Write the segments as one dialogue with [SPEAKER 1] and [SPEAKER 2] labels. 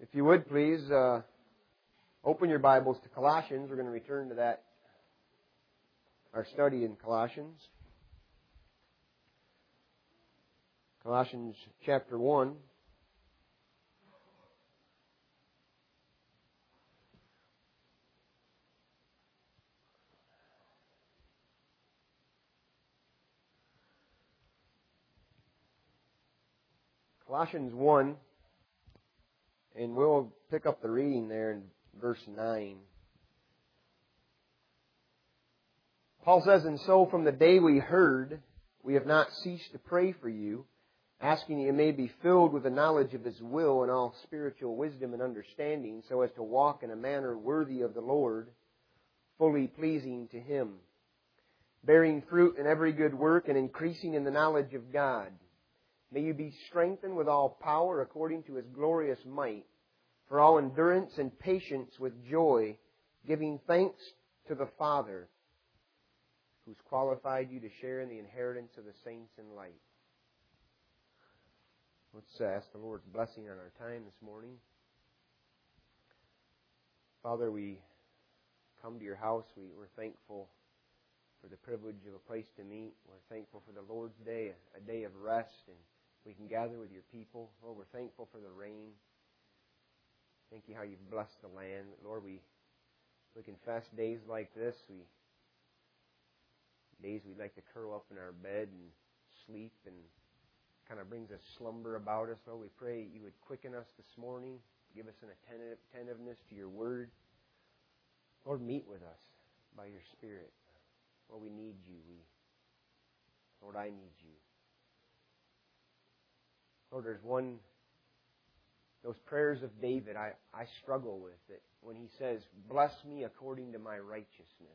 [SPEAKER 1] If you would, please open your Bibles to Colossians. We're going to return to that, our study in Colossians. Colossians chapter 1. Colossians 1, and we'll pick up the reading there in verse 9. Paul says, "And so from the day we heard, we have not ceased to pray for you, asking that you may be filled with the knowledge of His will and all spiritual wisdom and understanding, so as to walk in a manner worthy of the Lord, fully pleasing to Him, bearing fruit in every good work and increasing in the knowledge of God. May you be strengthened with all power according to His glorious might, for all endurance and patience with joy, giving thanks to the Father, who's qualified you to share in the inheritance of the saints in light." Let's ask the Lord's blessing on our time this morning. Father, we come to your house. We're thankful for the privilege of a place to meet. We're thankful for the Lord's Day, a day of rest, and we can gather with your people. Lord, we're thankful for the rain. Thank you how you've blessed the land. Lord, we confess days like this. Days we'd like to curl up in our bed and sleep, and kind of brings a slumber about us. Lord, we pray you would quicken us this morning. Give us an attentiveness to your word. Lord, meet with us by your Spirit. Lord, we need you. Lord, I need you. Lord, there's those prayers of David I struggle with, that when he says, "Bless me according to my righteousness."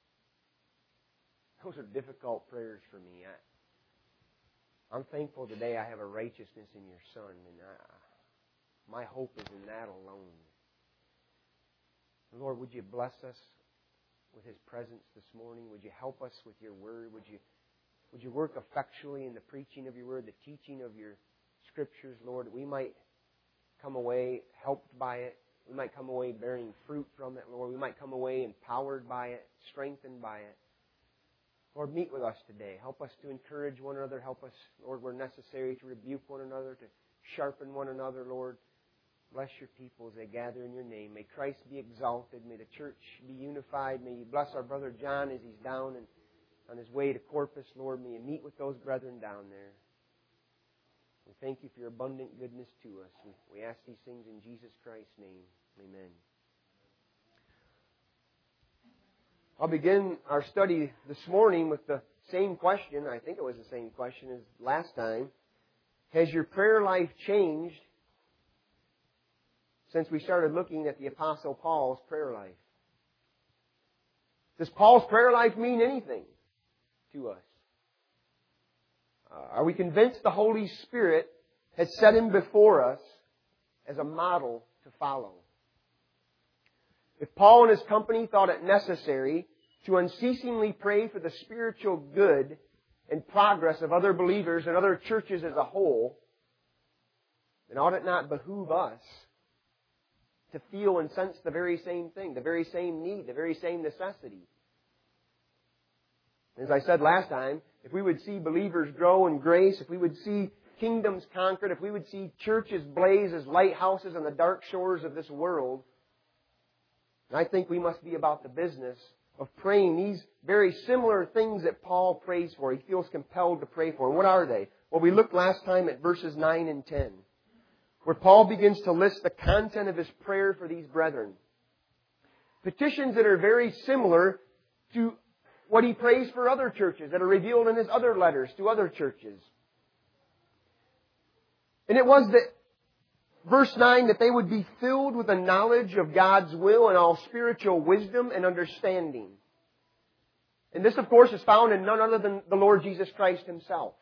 [SPEAKER 1] Those are difficult prayers for me. I'm thankful today I have a righteousness in your Son, and my hope is in that alone. Lord, would you bless us with His presence this morning? Would you help us with your word? Would you work effectually in the preaching of your word, the teaching of your Scriptures, Lord, that we might come away helped by it. We might come away bearing fruit from it, Lord. We might come away empowered by it, strengthened by it. Lord, meet with us today. Help us to encourage one another. Help us, Lord, where necessary, to rebuke one another, to sharpen one another, Lord. Bless your people as they gather in your name. May Christ be exalted. May the church be unified. May you bless our brother John as he's down and on his way to Corpus, Lord. May you meet with those brethren down there. We thank you for your abundant goodness to us. We ask these things in Jesus Christ's name. Amen. I'll begin our study this morning with the same question. I think it was the same question as last time. Has your prayer life changed since we started looking at the Apostle Paul's prayer life? Does Paul's prayer life mean anything to us? Are we convinced the Holy Spirit has set him before us as a model to follow? If Paul and his company thought it necessary to unceasingly pray for the spiritual good and progress of other believers and other churches as a whole, then ought it not behoove us to feel and sense the very same thing, the very same need, the very same necessity? As I said last time, if we would see believers grow in grace, if we would see kingdoms conquered, if we would see churches blaze as lighthouses on the dark shores of this world, I think we must be about the business of praying these very similar things that Paul prays for. He feels compelled to pray for. And what are they? Well, we looked last time at verses 9 and 10, where Paul begins to list the content of his prayer for these brethren. Petitions that are very similar to what he prays for other churches, that are revealed in his other letters to other churches. And it was that, verse 9, that they would be filled with the knowledge of God's will and all spiritual wisdom and understanding. And this, of course, is found in none other than the Lord Jesus Christ Himself.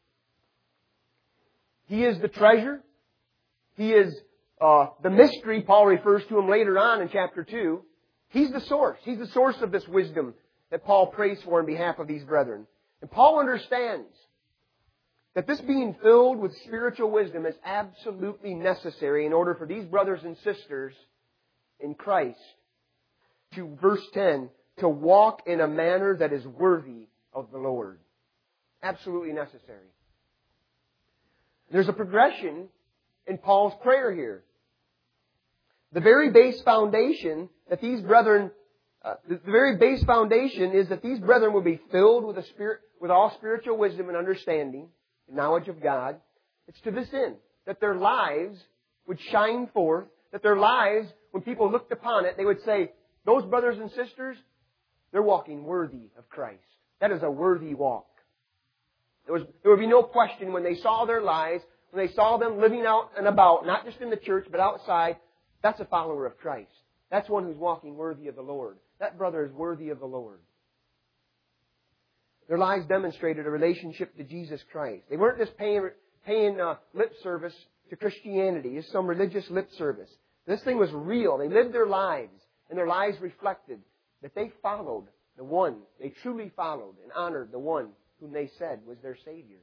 [SPEAKER 1] He is the treasure. He is the mystery. Paul refers to Him later on in chapter 2. He's the source. He's the source of this wisdom that Paul prays for on behalf of these brethren. And Paul understands that this being filled with spiritual wisdom is absolutely necessary in order for these brothers and sisters in Christ to, verse 10, to walk in a manner that is worthy of the Lord. Absolutely necessary. There's a progression in Paul's prayer here. The very base foundation that these brethren, the very base foundation is that these brethren will be filled with with all spiritual wisdom and understanding, the knowledge of God. It's to this end, that their lives would shine forth, that their lives, when people looked upon it, they would say, those brothers and sisters, they're walking worthy of Christ. That is a worthy walk. There would be no question when they saw their lives, when they saw them living out and about, not just in the church, but outside, that's a follower of Christ. That's one who's walking worthy of the Lord. That brother is worthy of the Lord. Their lives demonstrated a relationship to Jesus Christ. They weren't just paying lip service to Christianity, just some religious lip service. This thing was real. They lived their lives, and their lives reflected that they followed the one. They truly followed and honored the one whom they said was their Savior.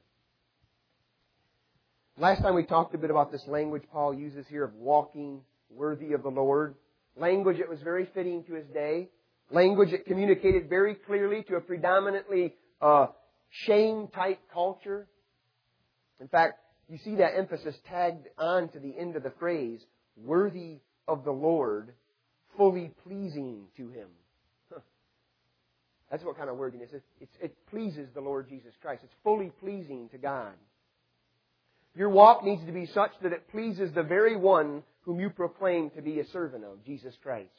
[SPEAKER 1] Last time we talked a bit about this language Paul uses here of walking worthy of the Lord. Language that was very fitting to his day. Language that communicated very clearly to a predominantly shame-type culture. In fact, you see that emphasis tagged on to the end of the phrase, worthy of the Lord, fully pleasing to Him. That's what kind of worthiness is. It pleases the Lord Jesus Christ. It's fully pleasing to God. Your walk needs to be such that it pleases the very one whom you proclaim to be a servant of, Jesus Christ.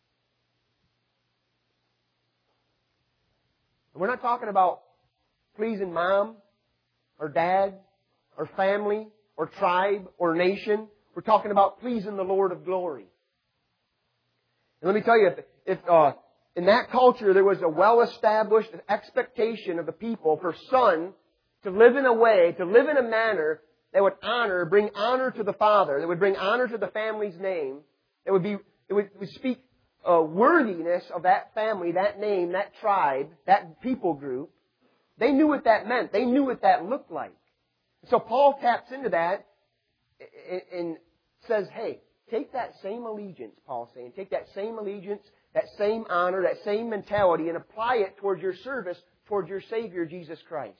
[SPEAKER 1] And we're not talking about pleasing mom or dad or family or tribe or nation. We're talking about pleasing the Lord of glory. And let me tell you, if in that culture there was a well-established expectation of the people for son to live in a way, to live in a manner that would bring honor to the father, that would bring honor to the family's name, that would speak worthiness of that family, that name, that tribe, that people group. They knew what that meant. They knew what that looked like. So Paul taps into that and says, hey, take that same allegiance, Paul's saying, take that same allegiance, that same honor, that same mentality, and apply it towards your service, towards your Savior, Jesus Christ.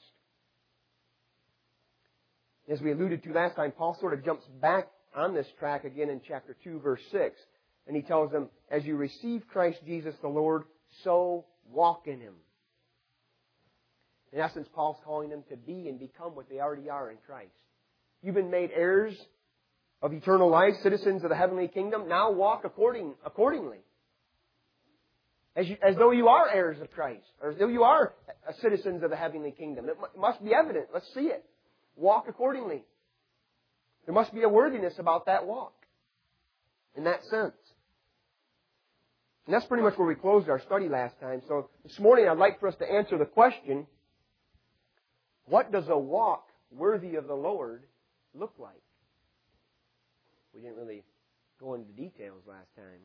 [SPEAKER 1] As we alluded to last time, Paul sort of jumps back on this track again in chapter 2, verse 6. And he tells them, as you receive Christ Jesus the Lord, so walk in Him. In essence, Paul's calling them to be and become what they already are in Christ. You've been made heirs of eternal life, citizens of the heavenly kingdom. Now walk accordingly. As though you are heirs of Christ, or as though you are citizens of the heavenly kingdom. It must be evident. Let's see it. Walk accordingly. There must be a worthiness about that walk. In that sense. And that's pretty much where we closed our study last time. So this morning I'd like for us to answer the question, what does a walk worthy of the Lord look like? We didn't really go into details last time.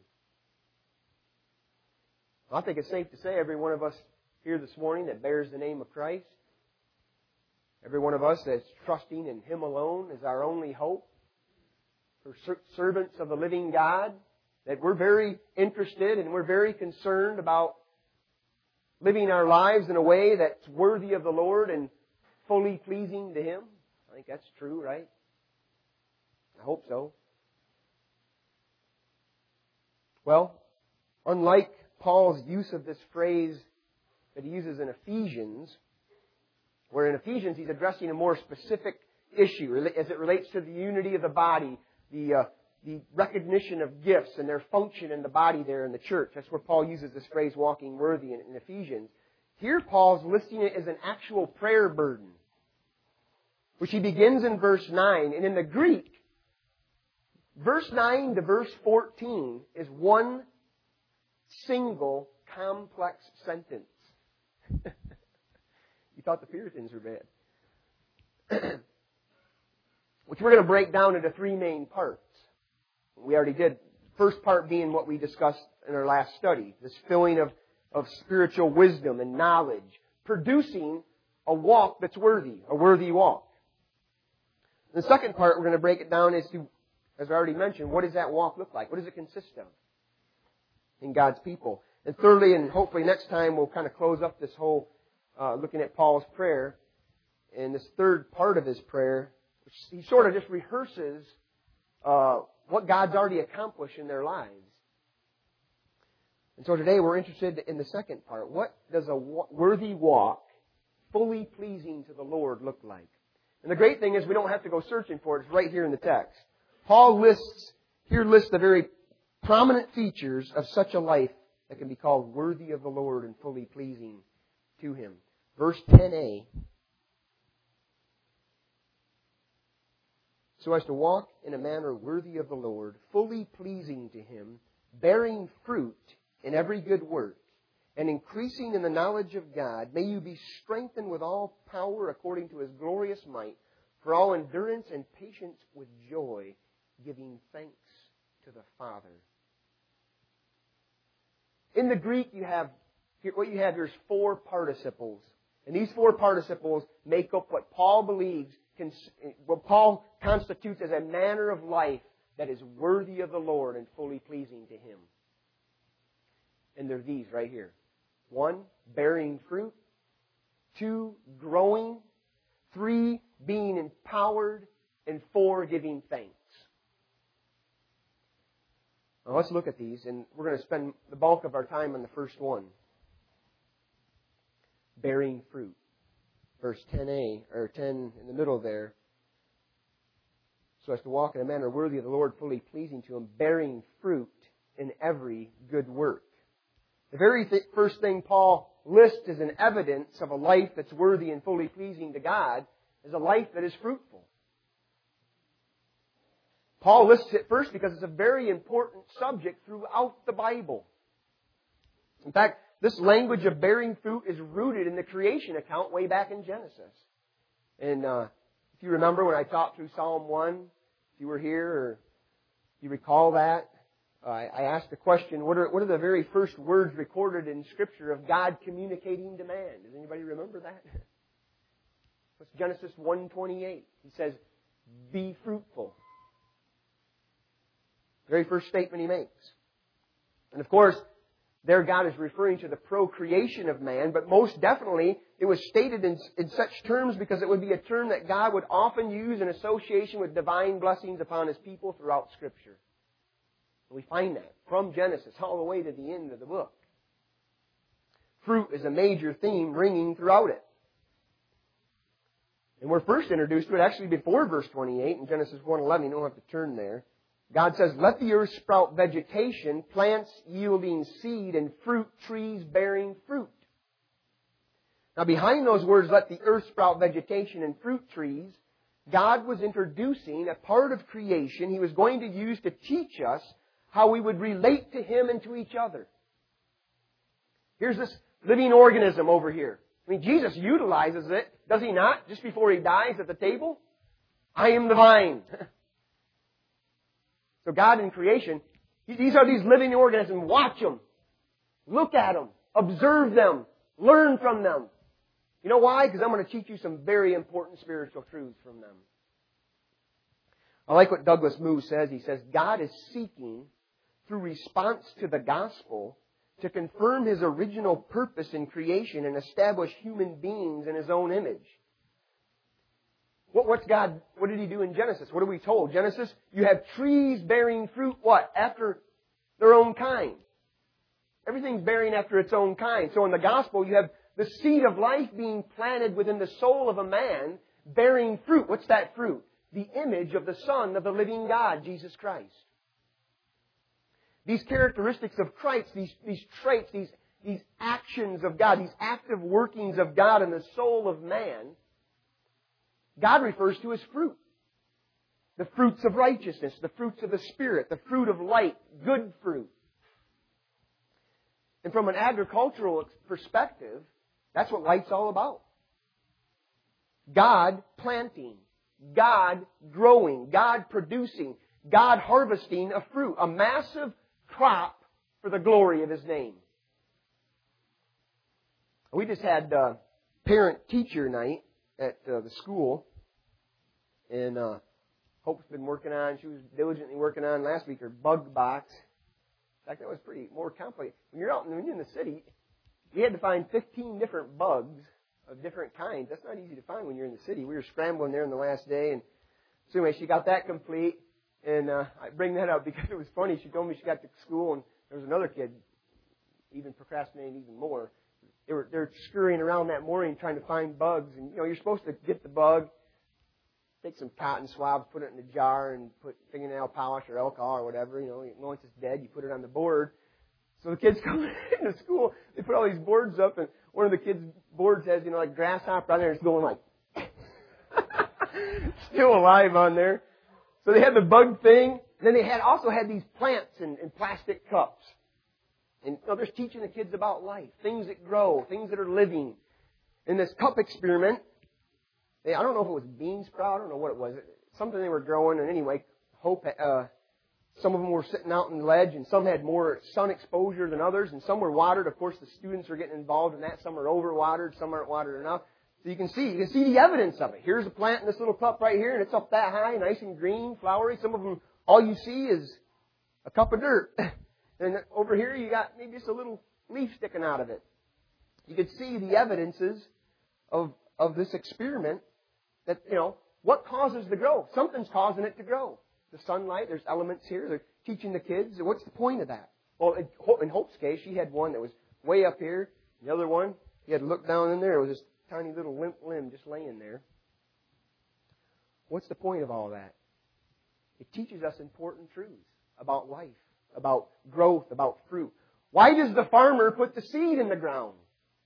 [SPEAKER 1] I think it's safe to say every one of us here this morning that bears the name of Christ, every one of us that's trusting in Him alone as our only hope, for servants of the living God, that we're very interested and we're very concerned about living our lives in a way that's worthy of the Lord and fully pleasing to Him. I think that's true, right? I hope so. Well, unlike Paul's use of this phrase that he uses in Ephesians, where in Ephesians he's addressing a more specific issue as it relates to the unity of the body, the recognition of gifts and their function in the body there in the church. That's where Paul uses this phrase, walking worthy, in Ephesians. Here Paul's listing it as an actual prayer burden, which he begins in verse 9. And in the Greek, verse 9 to verse 14 is one single complex sentence. You thought the Puritans were bad. Which we're going to break down into three main parts. We already did. First part being what we discussed in our last study. This filling of spiritual wisdom and knowledge. Producing a walk that's worthy. A worthy walk. The second part, we're going to break it down as to, as I already mentioned, what does that walk look like? What does it consist of in God's people? And thirdly, and hopefully next time, we'll kind of close up this whole looking at Paul's prayer. And this third part of his prayer, which he sort of just rehearses what God's already accomplished in their lives. And so today we're interested in the second part. What does a worthy walk, fully pleasing to the Lord, look like? And the great thing is we don't have to go searching for it. It's right here in the text. Paul lists the very prominent features of such a life that can be called worthy of the Lord and fully pleasing to Him. Verse 10a. So as to walk in a manner worthy of the Lord, fully pleasing to Him, bearing fruit in every good work, and increasing in the knowledge of God, may you be strengthened with all power according to His glorious might, for all endurance and patience with joy, giving thanks to the Father. In the Greek, what you have here is 4 participles. And these 4 participles make up what Paul believes, what Paul constitutes as a manner of life that is worthy of the Lord and fully pleasing to Him. And they're these right here. 1, bearing fruit. 2, growing. 3, being empowered. And 4, giving thanks. Now let's look at these, and we're going to spend the bulk of our time on the first one. Bearing fruit. Verse 10a, or 10 in the middle there. So as to walk in a manner worthy of the Lord, fully pleasing to Him, bearing fruit in every good work. The very first thing Paul lists as an evidence of a life that's worthy and fully pleasing to God is a life that is fruitful. Paul lists it first because it's a very important subject throughout the Bible. In fact, this language of bearing fruit is rooted in the creation account way back in Genesis. And if you remember when I taught through Psalm 1, if you were here or you recall that, I asked the question, what are the very first words recorded in Scripture of God communicating to man? Does anybody remember that? It's Genesis 1:28. He says, be fruitful. Very first statement He makes. And of course, there God is referring to the procreation of man, but most definitely it was stated in such terms because it would be a term that God would often use in association with divine blessings upon His people throughout Scripture. We find that from Genesis all the way to the end of the book. Fruit is a major theme ringing throughout it. And we're first introduced to it actually before verse 28 in Genesis 1:11. You don't have to turn there. God says, let the earth sprout vegetation, plants yielding seed, and fruit trees bearing fruit. Now behind those words, let the earth sprout vegetation and fruit trees, God was introducing a part of creation He was going to use to teach us how we would relate to Him and to each other. Here's this living organism over here. I mean, Jesus utilizes it, does He not, just before He dies at the table? I am the vine. So God in creation, these are these living organisms. Watch them. Look at them. Observe them. Learn from them. You know why? Because I'm going to teach you some very important spiritual truths from them. I like what Douglas Moo says. He says, God is seeking, through response to the gospel, to confirm His original purpose in creation and establish human beings in His own image. What did He do in Genesis? What are we told? Genesis, you have trees bearing fruit, what? After their own kind. Everything's bearing after its own kind. So in the gospel, you have the seed of life being planted within the soul of a man, bearing fruit. What's that fruit? The image of the Son of the living God, Jesus Christ. These characteristics of Christ, these traits, these actions of God, these active workings of God in the soul of man, God refers to as fruit. The fruits of righteousness, the fruits of the Spirit, the fruit of light, good fruit. And from an agricultural perspective, that's what life's all about. God planting, God growing, God producing, God harvesting a fruit, a massive crop for the glory of His name. We just had parent-teacher night at the school. And Hope's been working on, she was diligently working on last week, her bug box. In fact, that was pretty more complicated. When you're in the city, we had to find 15 different bugs of different kinds. That's not easy to find when you're in the city. We were scrambling there in the last day. And so anyway, she got that complete. And I bring that up because it was funny. She told me she got to school and there was another kid even procrastinating even more. They're scurrying around that morning trying to find bugs. And, you're supposed to get the bug, take some cotton swabs, put it in a jar, and put fingernail polish or alcohol or whatever. Once it's dead, you put it on the board. So the kids come into school, they put all these boards up, and one of the kids' boards has, like grasshopper on there. It's going like, still alive on there. So they had the bug thing. And then they also had these plants in plastic cups. And they're teaching the kids about life, things that grow, things that are living. In this cup experiment, I don't know if it was bean sprout, I don't know what it was. Something they were growing, and anyway, Hope, some of them were sitting out on the ledge, and some had more sun exposure than others, and some were watered. Of course, the students are getting involved in that. Some are overwatered, some aren't watered enough. So you can see the evidence of it. Here's a plant in this little cup right here, and it's up that high, nice and green, flowery. Some of them, all you see is a cup of dirt. And over here, you got maybe just a little leaf sticking out of it. You could see the evidences of this experiment that, what causes the growth? Something's causing it to grow. The sunlight, there's elements here. They're teaching the kids. What's the point of that? Well, in Hope's case, she had one that was way up here. The other one, you had to look down in there. It was this tiny little limp limb just laying there. What's the point of all that? It teaches us important truths about life, about growth, about fruit. Why does the farmer put the seed in the ground?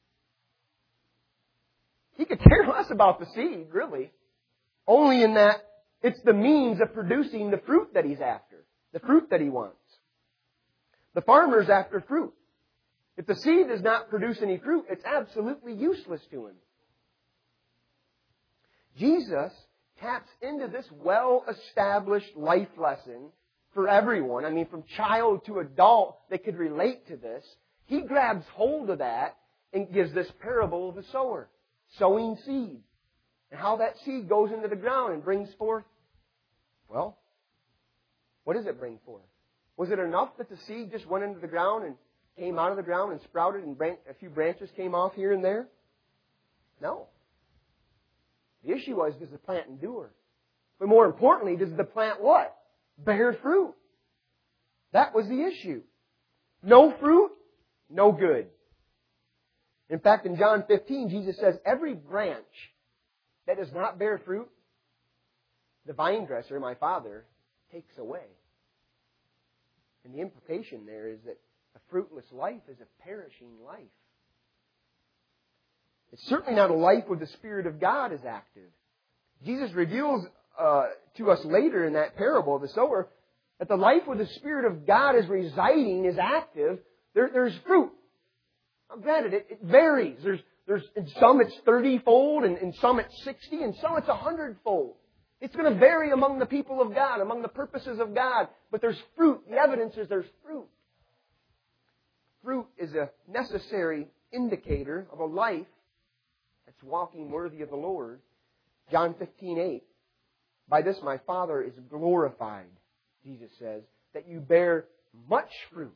[SPEAKER 1] He could care less about the seed, really. Only in that it's the means of producing the fruit that he's after, the fruit that he wants. The farmer's after fruit. If the seed does not produce any fruit, it's absolutely useless to him. Jesus taps into this well-established life lesson for everyone. I mean, from child to adult, they could relate to this. He grabs hold of that and gives this parable of the sower, sowing seed, and how that seed goes into the ground and brings forth, well, what does it bring forth? Was it enough that the seed just went into the ground and came out of the ground and sprouted and a few branches came off here and there? No. The issue was, does the plant endure? But more importantly, does the plant what? Bear fruit. That was the issue. No fruit, no good. In fact, in John 15, Jesus says, every branch that does not bear fruit, the vine dresser, my Father, takes away. And the implication there is that a fruitless life is a perishing life. It's certainly not a life where the Spirit of God is active. Jesus reveals to us later in that parable of the sower that the life where the Spirit of God is residing, is active. There's fruit. Now, granted, it varies. In some it's 30-fold, and in some it's 60, and some it's 100-fold. It's going to vary among the people of God, among the purposes of God. But there's fruit. The evidence is there's fruit. Fruit is a necessary indicator of a life that's walking worthy of the Lord. John 15:8. By this my Father is glorified, Jesus says, that you bear much fruit.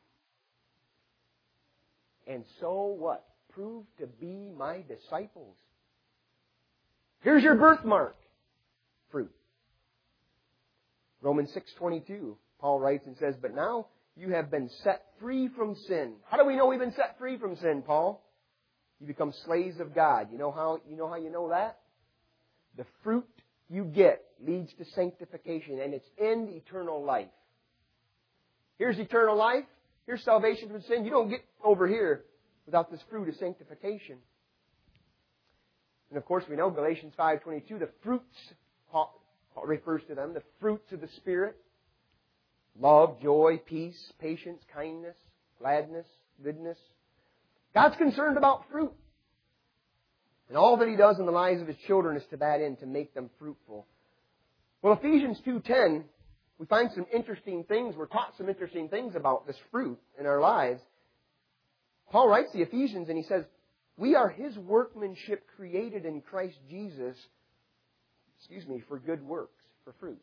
[SPEAKER 1] And so what? Prove to be my disciples. Here's your birthmark. Fruit. Romans 6:22, Paul writes and says, but now you have been set free from sin. How do we know we've been set free from sin, Paul? You become slaves of God. You know how you know that? The fruit you get leads to sanctification, and it's in eternal life. Here's eternal life. Here's salvation from sin. You don't get over here without this fruit of sanctification. And of course, we know Galatians 5:22, the fruits, Paul refers to them, the fruits of the Spirit. Love, joy, peace, patience, kindness, gladness, goodness. God's concerned about fruit. And all that He does in the lives of His children is to that end, to make them fruitful. Well, Ephesians 2:10, we find some interesting things. We're taught some interesting things about this fruit in our lives. Paul writes the Ephesians and he says, we are His workmanship created in Christ Jesus for good works, for fruit,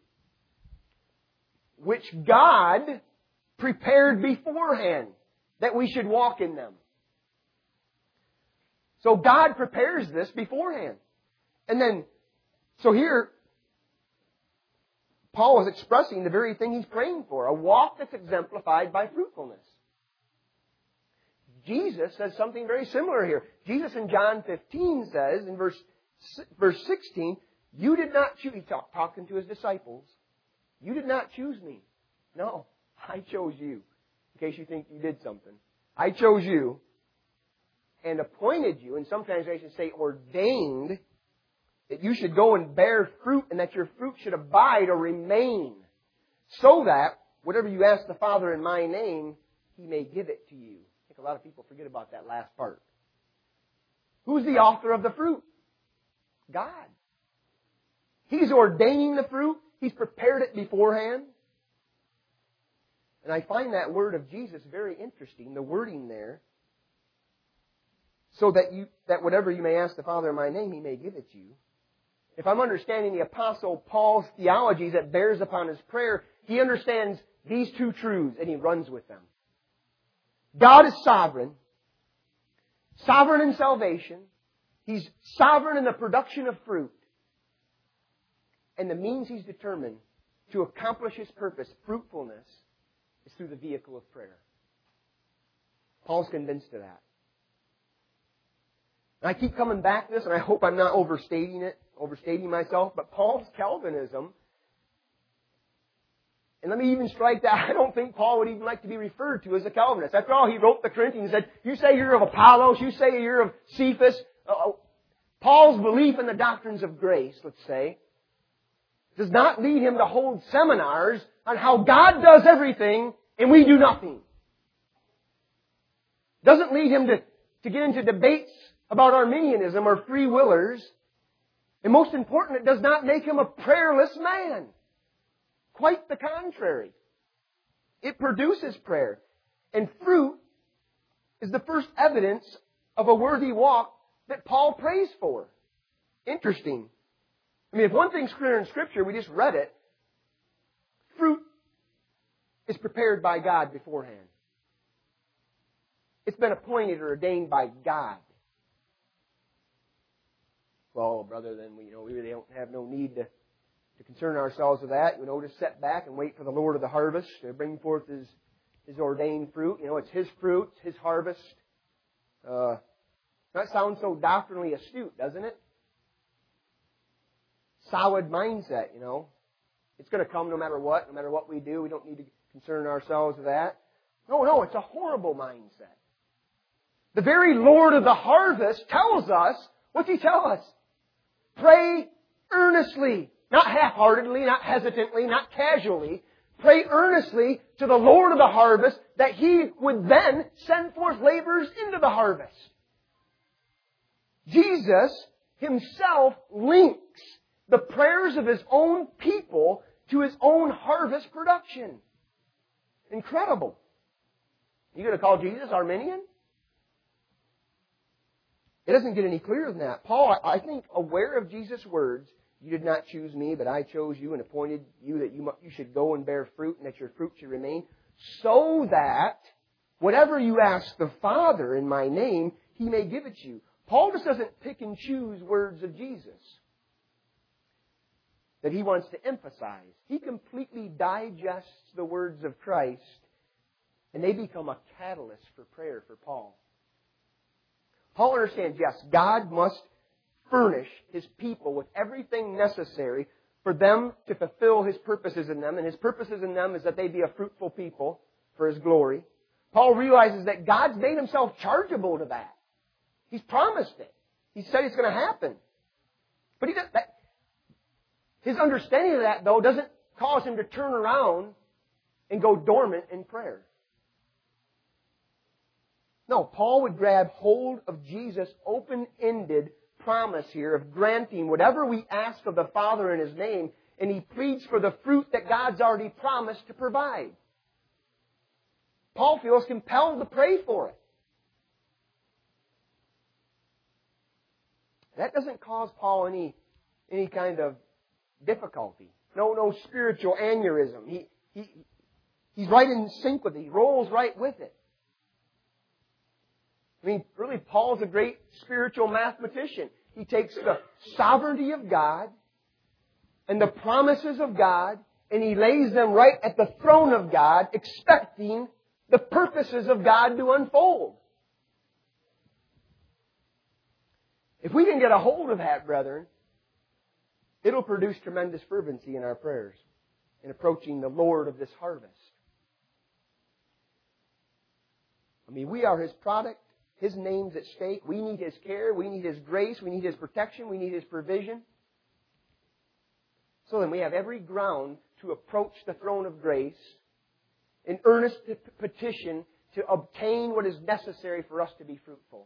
[SPEAKER 1] which God prepared beforehand that we should walk in them. So God prepares this beforehand. And then, so here, Paul is expressing the very thing he's praying for, a walk that's exemplified by fruitfulness. Jesus says something very similar here. Jesus in John 15 says, in verse 16, you did not choose, he's talking to his disciples, you did not choose me. No, I chose you. In case you think you did something. I chose you and appointed you, and some translations say ordained, that you should go and bear fruit and that your fruit should abide or remain, so that whatever you ask the Father in my name, He may give it to you. I think a lot of people forget about that last part. Who's the author of the fruit? God. He's ordaining the fruit. He's prepared it beforehand. And I find that word of Jesus very interesting, the wording there. So that whatever you may ask the Father in my name, He may give it to you. If I'm understanding the Apostle Paul's theology that bears upon his prayer, he understands these two truths and he runs with them. God is sovereign. Sovereign in salvation. He's sovereign in the production of fruit. And the means He's determined to accomplish His purpose, fruitfulness, is through the vehicle of prayer. Paul's convinced of that. And I keep coming back to this, and I hope I'm not overstating myself, but Paul's Calvinism, and let me even strike that, I don't think Paul would even like to be referred to as a Calvinist. After all, he wrote the Corinthians and said, you say you're of Apollos, you say you're of Cephas. Paul's belief in the doctrines of grace, let's say, does not lead him to hold seminars on how God does everything and we do nothing. Doesn't lead him to get into debates about Arminianism or free willers. And most important, it does not make him a prayerless man. Quite the contrary. It produces prayer. And fruit is the first evidence of a worthy walk that Paul prays for. Interesting. I mean, if one thing's clear in Scripture, we just read it, fruit is prepared by God beforehand. It's been appointed or ordained by God. Well, brother, then we really don't have no need to concern ourselves with that. Just sit back and wait for the Lord of the harvest to bring forth His ordained fruit. It's His fruit, it's His harvest. That sounds so doctrinally astute, doesn't it? Solid mindset, It's going to come no matter what we do. We don't need to concern ourselves with that. No, it's a horrible mindset. The very Lord of the harvest tells us, what's He tell us? Pray earnestly. Not half-heartedly, not hesitantly, not casually. Pray earnestly to the Lord of the harvest that He would then send forth laborers into the harvest. Jesus Himself links the prayers of His own people to His own harvest production. Incredible. You going to call Jesus Arminian? It doesn't get any clearer than that. Paul, I think, aware of Jesus' words, you did not choose me, but I chose you and appointed you that you should go and bear fruit and that your fruit should remain, so that whatever you ask the Father in my name, He may give it to you. Paul just doesn't pick and choose words of Jesus that he wants to emphasize. He completely digests the words of Christ, and they become a catalyst for prayer for Paul. Paul understands, yes, God must furnish His people with everything necessary for them to fulfill His purposes in them. And His purposes in them is that they be a fruitful people for His glory. Paul realizes that God's made Himself chargeable to that. He's promised it. He said it's going to happen. But his understanding of that, though, doesn't cause him to turn around and go dormant in prayer. No, Paul would grab hold of Jesus' open-ended promise here of granting whatever we ask of the Father in His name, and he pleads for the fruit that God's already promised to provide. Paul feels compelled to pray for it. That doesn't cause Paul any kind of difficulty. No spiritual aneurysm. He's right in sync with it. He rolls right with it. I mean, really, Paul's a great spiritual mathematician. He takes the sovereignty of God and the promises of God, and he lays them right at the throne of God, expecting the purposes of God to unfold. If we can get a hold of that, brethren, it'll produce tremendous fervency in our prayers in approaching the Lord of this harvest. I mean, we are His product. His name's at stake. We need His care. We need His grace. We need His protection. We need His provision. So then we have every ground to approach the throne of grace in earnest petition to obtain what is necessary for us to be fruitful.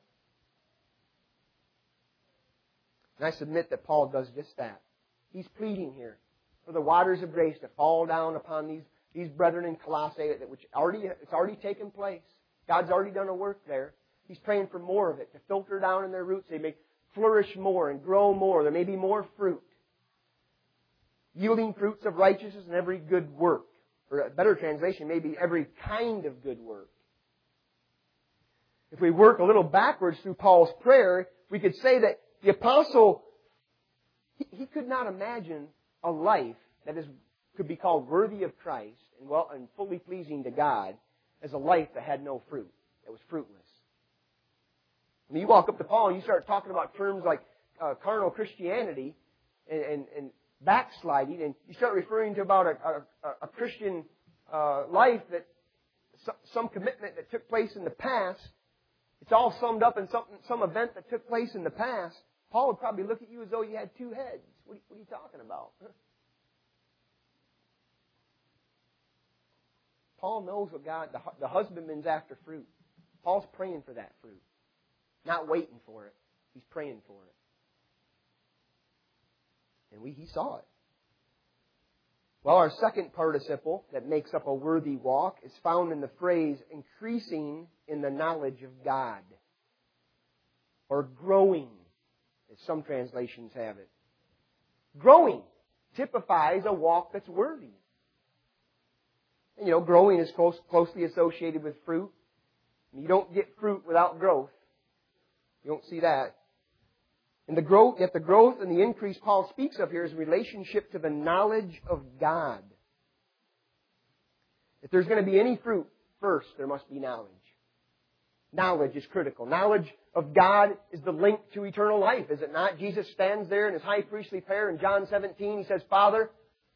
[SPEAKER 1] And I submit that Paul does just that. He's pleading here for the waters of grace to fall down upon these brethren in Colossae, which it's already taken place. God's already done a work there. He's praying for more of it to filter down in their roots. They may flourish more and grow more. There may be more fruit. Yielding fruits of righteousness and every good work. Or a better translation, maybe every kind of good work. If we work a little backwards through Paul's prayer, we could say that the apostle, he could not imagine a life that could be called worthy of Christ and fully pleasing to God as a life that had no fruit, that was fruitless. I mean, you walk up to Paul and you start talking about terms like carnal Christianity and backsliding, and you start referring to about a Christian life that some commitment that took place in the past. It's all summed up in some event that took place in the past. Paul would probably look at you as though you had two heads. What are you talking about? Paul knows what God, the husbandman's after fruit. Paul's praying for that fruit. Not waiting for it. He's praying for it. And he saw it. Well, our second participle that makes up a worthy walk is found in the phrase increasing in the knowledge of God. Or growing, as some translations have it. Growing typifies a walk that's worthy. And, growing is closely associated with fruit. You don't get fruit without growth. You don't see that. And the growth and the increase Paul speaks of here is relationship to the knowledge of God. If there's going to be any fruit, first there must be knowledge. Knowledge is critical. Knowledge of God is the link to eternal life, is it not? Jesus stands there in His high priestly prayer in John 17. He says, Father,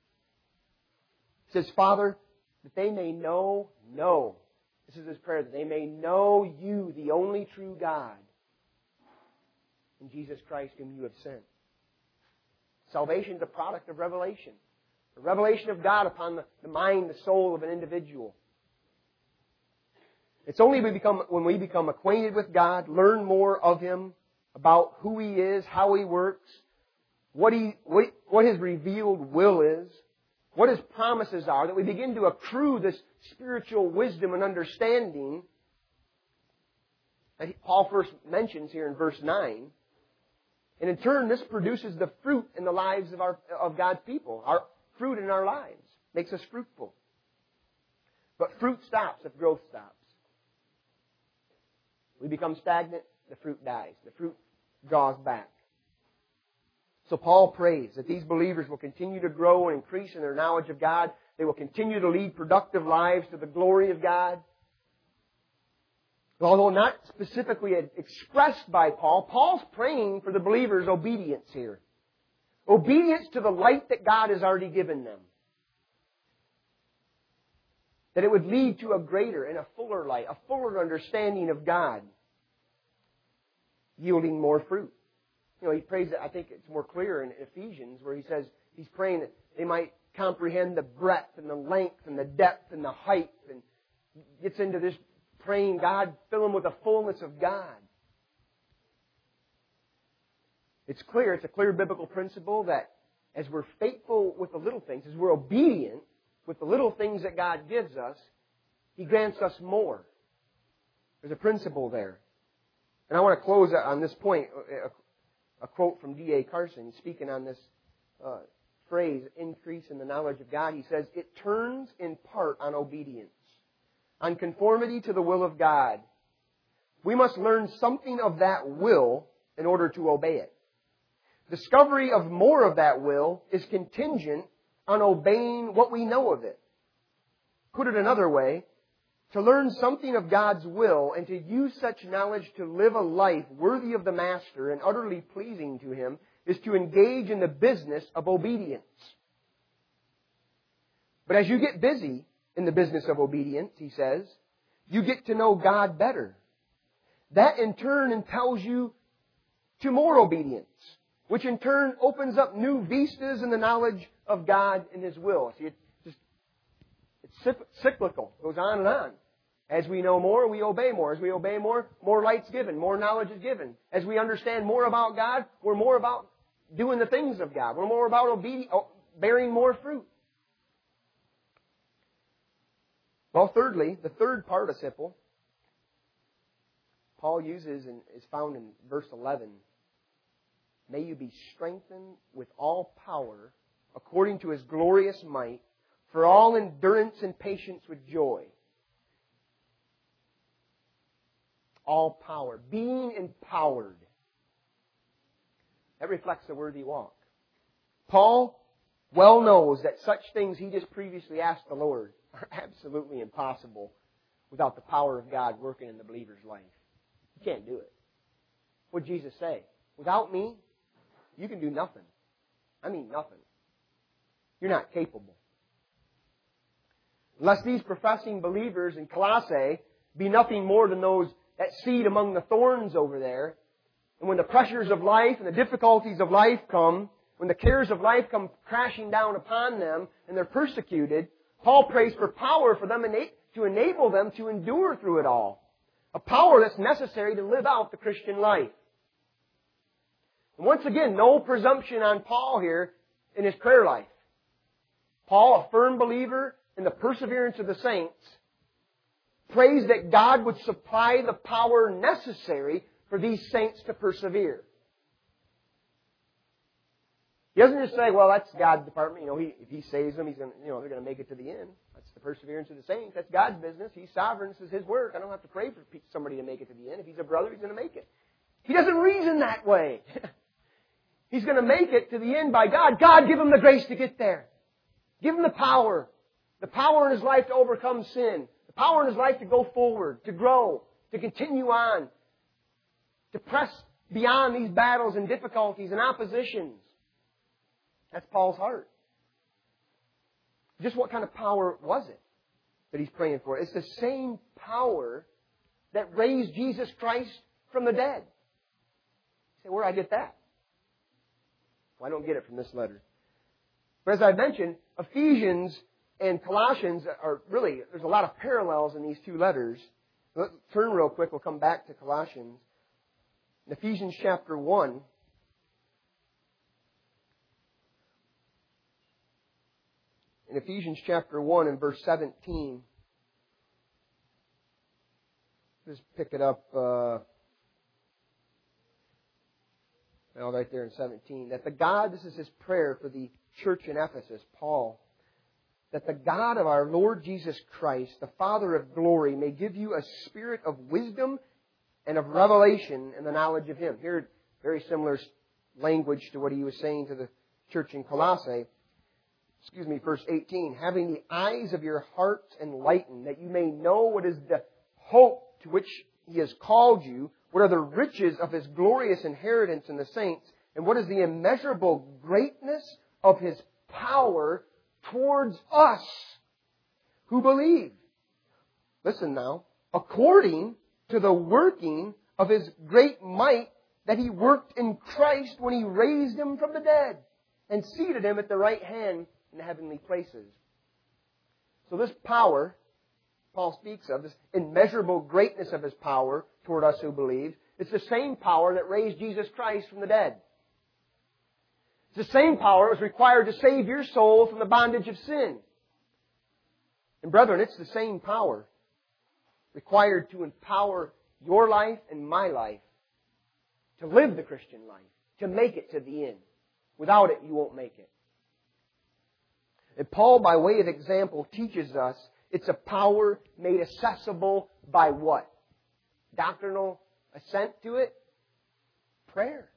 [SPEAKER 1] that they may know. This is His prayer, that they may know You, the only true God, and Jesus Christ whom You have sent. Salvation is a product of revelation. The revelation of God upon the mind, the soul of an individual. It's only when we become acquainted with God, learn more of Him, about who He is, how He works, what His revealed will is, what His promises are, that we begin to accrue this spiritual wisdom and understanding that Paul first mentions here in verse 9. And in turn, this produces the fruit in the lives of God's people. Our fruit in our lives makes us fruitful. But fruit stops if growth stops. We become stagnant, the fruit dies. The fruit draws back. So Paul prays that these believers will continue to grow and increase in their knowledge of God. They will continue to lead productive lives to the glory of God. Although not specifically expressed by Paul, Paul's praying for the believers' obedience here. Obedience to the light that God has already given them. That it would lead to a greater and a fuller light, a fuller understanding of God. Yielding more fruit. He prays that, I think it's more clear in Ephesians, where he says he's praying that they might comprehend the breadth and the length and the depth and the height, and gets into this praying, God, fill them with the fullness of God. It's a clear biblical principle that as we're faithful with the little things, as we're obedient with the little things that God gives us, He grants us more. There's a principle there. And I want to close on this point, a quote from D.A. Carson speaking on this phrase, increase in the knowledge of God, he says, it turns in part on obedience, on conformity to the will of God. We must learn something of that will in order to obey it. Discovery of more of that will is contingent on obeying what we know of it. Put it another way, to learn something of God's will and to use such knowledge to live a life worthy of the Master and utterly pleasing to Him is to engage in the business of obedience. But as you get busy in the business of obedience, he says, you get to know God better. That in turn impels you to more obedience, which in turn opens up new vistas in the knowledge of God and His will. See, it's cyclical. It goes on and on. As we know more, we obey more. As we obey more, more light's given, more knowledge is given. As we understand more about God, we're more about doing the things of God. We're more about bearing more fruit. Well, thirdly, the third participle Paul uses and is found in verse 11. May you be strengthened with all power according to His glorious might for all endurance and patience with joy. All power. Being empowered. That reflects the worthy walk. Paul well knows that such things he just previously asked the Lord are absolutely impossible without the power of God working in the believer's life. You can't do it. What did Jesus say? Without me, you can do nothing. I mean nothing. You're not capable. Unless these professing believers in Colossae be nothing more than that seed among the thorns over there, and when the pressures of life and the difficulties of life come, when the cares of life come crashing down upon them and they're persecuted, Paul prays for power for them to enable them to endure through it all. A power that's necessary to live out the Christian life. And once again, no presumption on Paul here in his prayer life. Paul, a firm believer in the perseverance of the saints, prays that God would supply the power necessary for these saints to persevere. He doesn't just say, well, that's God's department. If He saves them, they're going to make it to the end. That's the perseverance of the saints. That's God's business. He's sovereign. This is His work. I don't have to pray for somebody to make it to the end. If he's a brother, he's going to make it. He doesn't reason that way. He's going to make it to the end by God. God, give him the grace to get there. Give him the power. The power in his life to overcome sin. The power in his life to go forward, to grow, to continue on, to press beyond these battles and difficulties and oppositions. That's Paul's heart. Just what kind of power was it that he's praying for? It's the same power that raised Jesus Christ from the dead. You say, where did I get that? Well, I don't get it from this letter. But as I mentioned, Ephesians and Colossians are really, there's a lot of parallels in these two letters. Let's turn real quick. We'll come back to Colossians. In Ephesians chapter 1, in Ephesians chapter 1 and verse 17, just pick it up right there in 17. That the God, this is his prayer for the church in Ephesus, Paul, that the God of our Lord Jesus Christ, the Father of glory, may give you a spirit of wisdom and of revelation in the knowledge of Him. Here, very similar language to what he was saying to the church in Colossae. Verse 18. Having the eyes of your hearts enlightened, that you may know what is the hope to which He has called you, what are the riches of His glorious inheritance in the saints, and what is the immeasurable greatness of His power towards us who believe. Listen now. According to the working of His great might that He worked in Christ when He raised Him from the dead and seated Him at the right hand in the heavenly places. So this power Paul speaks of, this immeasurable greatness of His power toward us who believe, it's the same power that raised Jesus Christ from the dead. It's the same power that was required to save your soul from the bondage of sin. And brethren, it's the same power required to empower your life and my life to live the Christian life, to make it to the end. Without it, you won't make it. And Paul, by way of example, teaches us it's a power made accessible by what? Doctrinal assent to it? Prayer.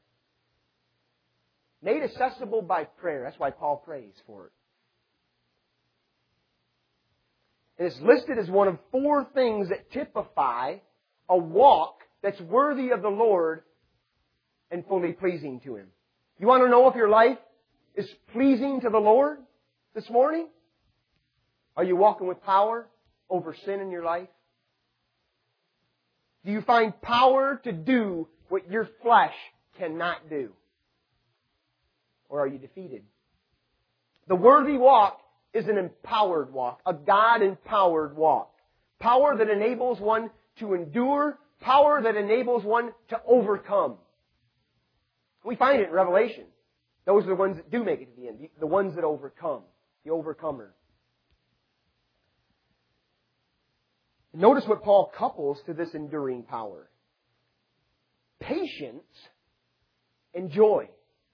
[SPEAKER 1] Made accessible by prayer. That's why Paul prays for it. And it's listed as one of 4 things that typify a walk that's worthy of the Lord and fully pleasing to Him. You want to know if your life is pleasing to the Lord this morning? Are you walking with power over sin in your life? Do you find power to do what your flesh cannot do? Or are you defeated? The worthy walk is an empowered walk, a God-empowered walk. Power that enables one to endure, power that enables one to overcome. We find it in Revelation. Those are the ones that do make it to the end, the ones that overcome, the overcomer. Notice what Paul couples to this enduring power. Patience and joy.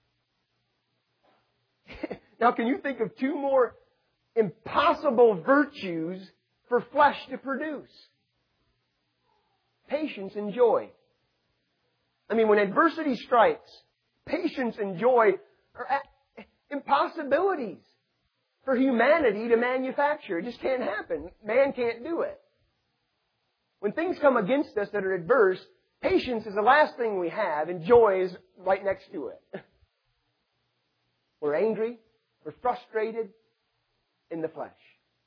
[SPEAKER 1] Now, can you think of 2 more impossible virtues for flesh to produce? Patience and joy. I mean, when adversity strikes, patience and joy are impossibilities for humanity to manufacture. It just can't happen. Man can't do it. When things come against us that are adverse, patience is the last thing we have, and joy is right next to it. We're angry. We're frustrated in the flesh.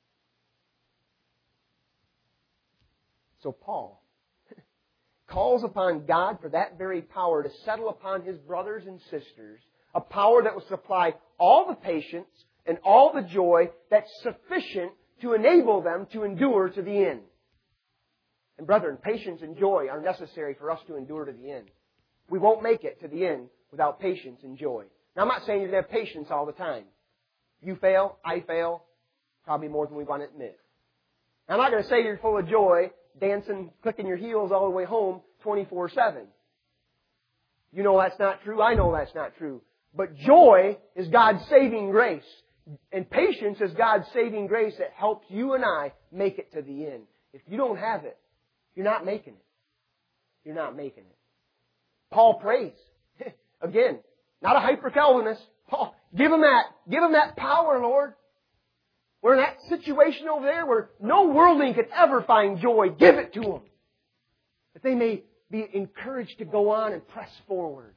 [SPEAKER 1] So Paul calls upon God for that very power to settle upon his brothers and sisters, a power that will supply all the patience and all the joy that's sufficient to enable them to endure to the end. And brethren, patience and joy are necessary for us to endure to the end. We won't make it to the end without patience and joy. Now, I'm not saying you're going to have patience all the time. You fail, I fail, probably more than we want to admit. I'm not going to say you're full of joy, dancing, clicking your heels all the way home 24/7. You know that's not true. I know that's not true. But joy is God's saving grace. And patience is God's saving grace that helps you and I make it to the end. If you don't have it, you're not making it. You're not making it. Paul prays. Again, not a hyper-Calvinist. Paul, give them that power, Lord. We're in that situation over there where no worldling could ever find joy. Give it to them. That they may be encouraged to go on and press forward.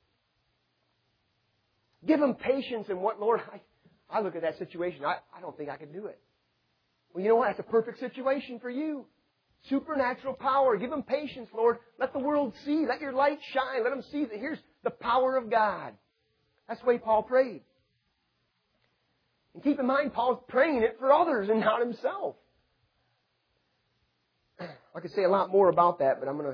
[SPEAKER 1] Give them patience in what, Lord, I look at that situation. I don't think I could do it. Well, you know what? That's a perfect situation for you. Supernatural power. Give them patience, Lord. Let the world see. Let your light shine. Let them see that here's the power of God. That's the way Paul prayed. And keep in mind, Paul's praying it for others and not himself. I could say a lot more about that, but I'm going to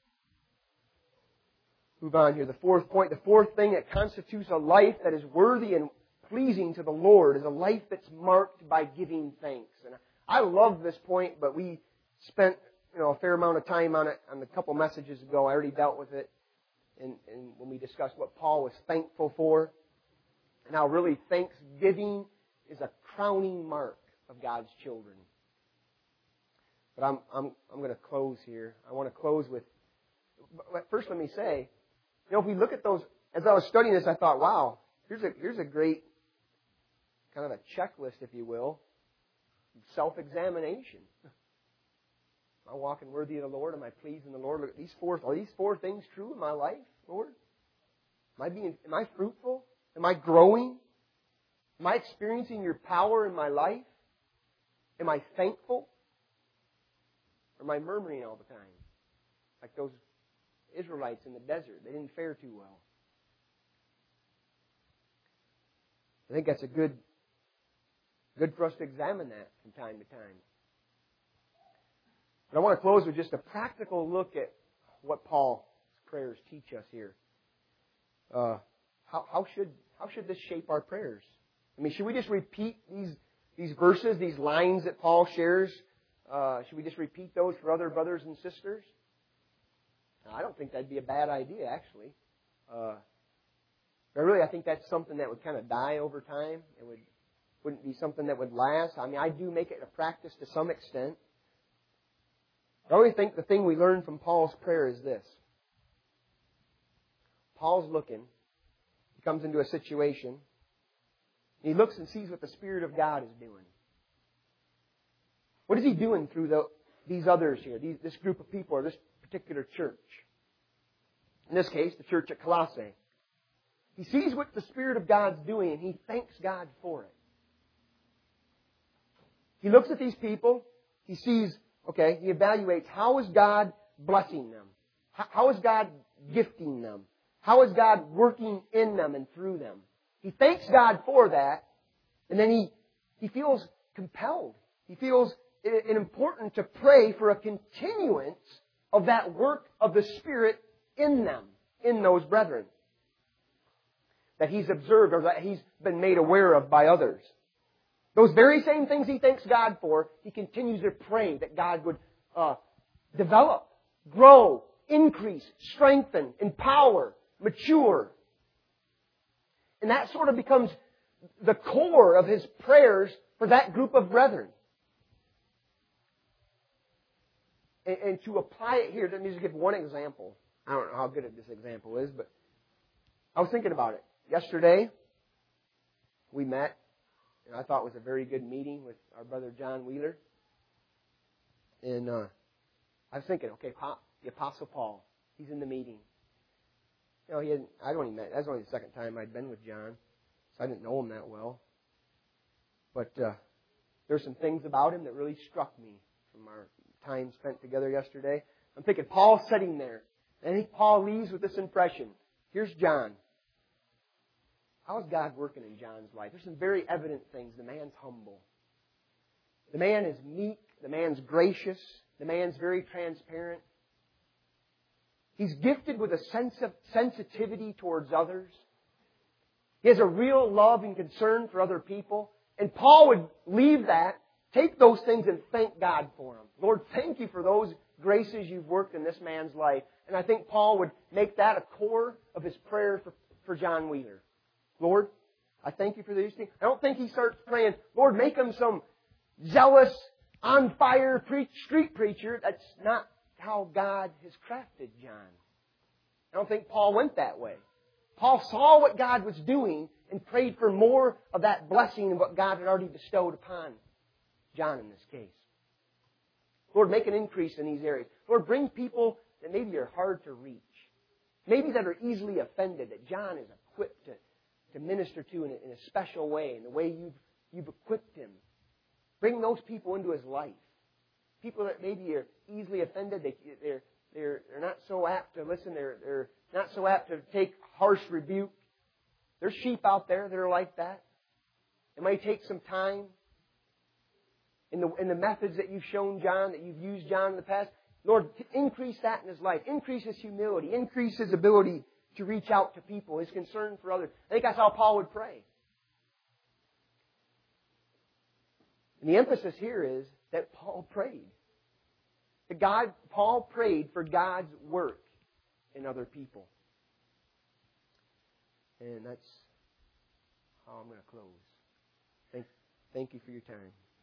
[SPEAKER 1] move on here. The 4th point, the 4th thing that constitutes a life that is worthy and pleasing to the Lord is a life that's marked by giving thanks. And I love this point, but we spent a fair amount of time on it on a couple messages ago. I already dealt with it and when we discussed what Paul was thankful for. And how really thanksgiving is a crowning mark of God's children. But I'm going to close here. I want to close with, but first let me say, if we look at those, as I was studying this, I thought, wow, here's a great kind of a checklist, if you will, self-examination. Am I walking worthy of the Lord? Am I pleasing the Lord? Look at are these 4 things true in my life, Lord? Am I fruitful? Am I growing? Am I experiencing your power in my life? Am I thankful? Or am I murmuring all the time? Like those Israelites in the desert. They didn't fare too well. I think that's a good for us to examine that from time to time. But I want to close with just a practical look at what Paul's prayers teach us here. How should this shape our prayers? I mean, should we just repeat these verses, these lines that Paul shares? Should we just repeat those for other brothers and sisters? Now, I don't think that'd be a bad idea, actually. But really, I think that's something that would kind of die over time. It wouldn't be something that would last. I mean, I do make it a practice to some extent. I always think the thing we learn from Paul's prayer is this. Paul's looking. He comes into a situation. And he looks and sees what the Spirit of God is doing. What is He doing through these others here, this group of people, or this particular church? In this case, the church at Colossae. He sees what the Spirit of God's doing, and he thanks God for it. He looks at these people. He sees, okay, he evaluates how is God blessing them? How is God gifting them? How is God working in them and through them? He thanks God for that, and then he feels compelled. He feels it important to pray for a continuance of that work of the Spirit in them, in those brethren, that he's observed or that he's been made aware of by others. Those very same things he thanks God for, he continues to pray that God would develop, grow, increase, strengthen, empower, mature. And that sort of becomes the core of his prayers for that group of brethren. And to apply it here, let me just give one example. I don't know how good this example is, but I was thinking about it. Yesterday, we met, and I thought it was a very good meeting with our brother John Wheeler. And I was thinking, okay, the Apostle Paul, he's in the meeting. You know, I'd only met. That's only the second time I'd been with John, so I didn't know him that well. But there's some things about him that really struck me from our time spent together yesterday. I'm thinking, Paul's sitting there. And I think Paul leaves with this impression. Here's John. How is God working in John's life? There's some very evident things. The man's humble. The man is meek. The man's gracious. The man's very transparent. He's gifted with a sense of sensitivity towards others. He has a real love and concern for other people. And Paul would leave that, take those things and thank God for them. Lord, thank you for those graces you've worked in this man's life. And I think Paul would make that a core of his prayer for John Wheeler. Lord, I thank you for these things. I don't think he starts praying, Lord, make him some zealous, on fire street preacher. That's not how God has crafted John. I don't think Paul went that way. Paul saw what God was doing and prayed for more of that blessing and what God had already bestowed upon John in this case. Lord, make an increase in these areas. Lord, bring people that maybe are hard to reach. Maybe that are easily offended, that John is equipped to minister to in a special way, in the way you've equipped him. Bring those people into his life. People that maybe are easily offended, they're not so apt to listen, they're not so apt to take harsh rebuke. There's sheep out there that are like that. It might take some time. In the methods that you've shown John, that you've used John in the past, Lord, increase that in his life. Increase his humility. Increase his ability to reach out to people, his concern for others. I think that's how Paul would pray. And the emphasis here is that Paul prayed. Paul prayed for God's work in other people. And that's how I'm going to close. Thank you for your time.